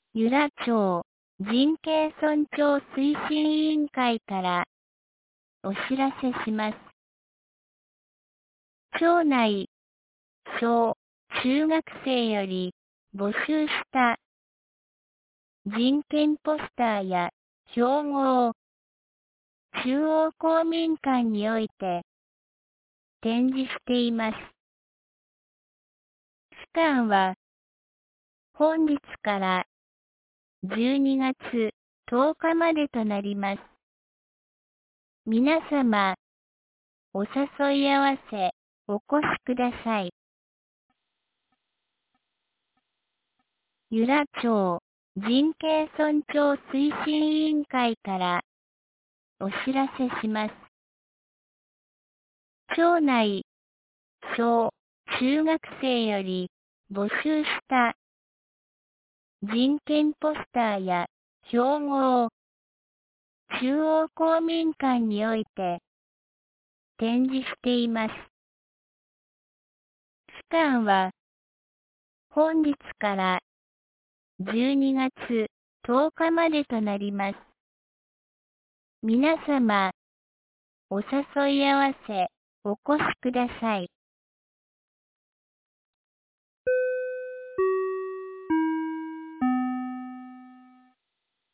由良町人権尊重推進委員会からお知らせします。町内、小、中学生より募集した人権ポスターや標語を中央公民館において展示しています。期間は本日から12月10日までとなります。皆様、お誘い合わせお越しください。由良町人権尊重推進委員会からお知らせします。町内、小、中学生より募集した人権ポスターや標語を中央公民館において展示しています。期間は本日から12月10日までとなります。皆様、お誘い合わせお越しください。